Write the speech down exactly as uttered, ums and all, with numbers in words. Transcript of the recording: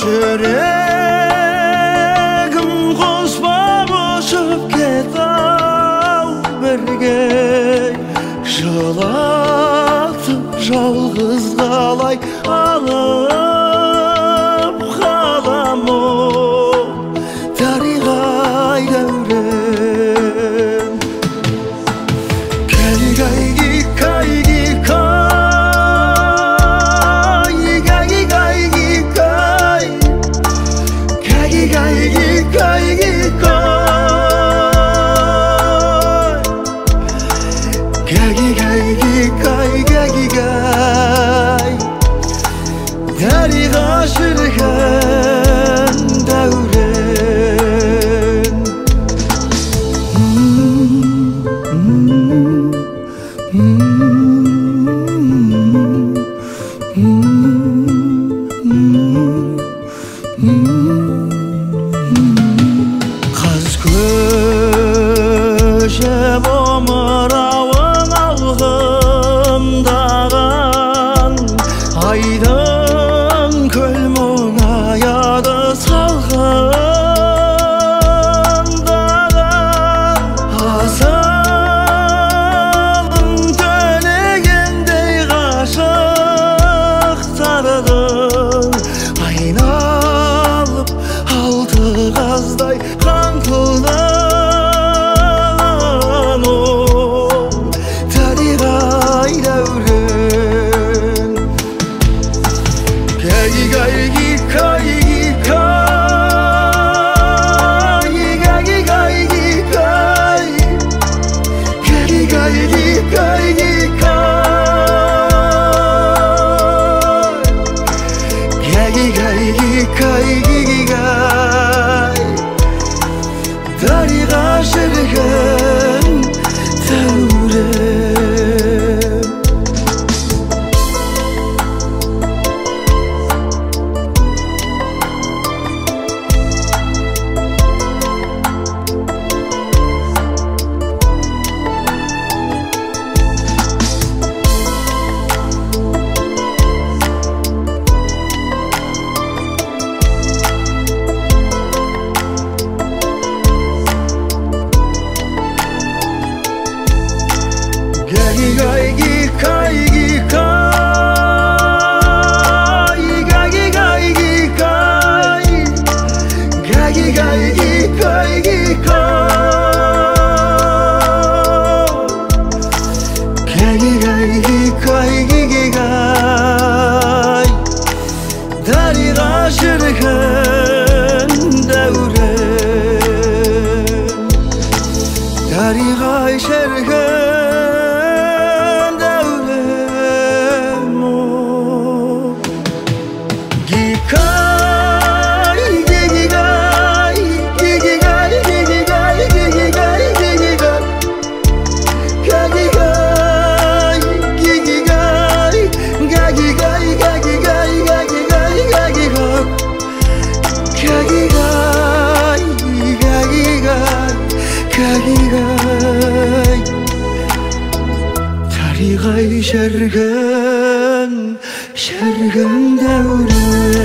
жүрегім қоспап ұшып кетау бірге жылатып жалғыз қалай алып қаламын дариғай дәурен кәйгәйги кайги кай кәйги кайги кай кәйги кайги кайги кай кәйги кайги кай кәйги кай дариға жүрген дәурен қыз көшіп омырауын алғымдаған айдың көл мұңаяды салғындаған асылым төлегендей ғашықтардың айналып алты қаздай қаңқылдан ол дариғай дәурен кәйги кайги кайги кай кәйги кайги кай кәйги кайги кайги кай кәйги кайги кайги кай дариға жүрген дәурен kaygi kaygi kaygi kay kaygi kaygi kay kaygi kaygi kaygi kay kaygi kaygi kaygi kay darığa жүрген дәурен darığa жүрген дариға жүрген жүрген дәурен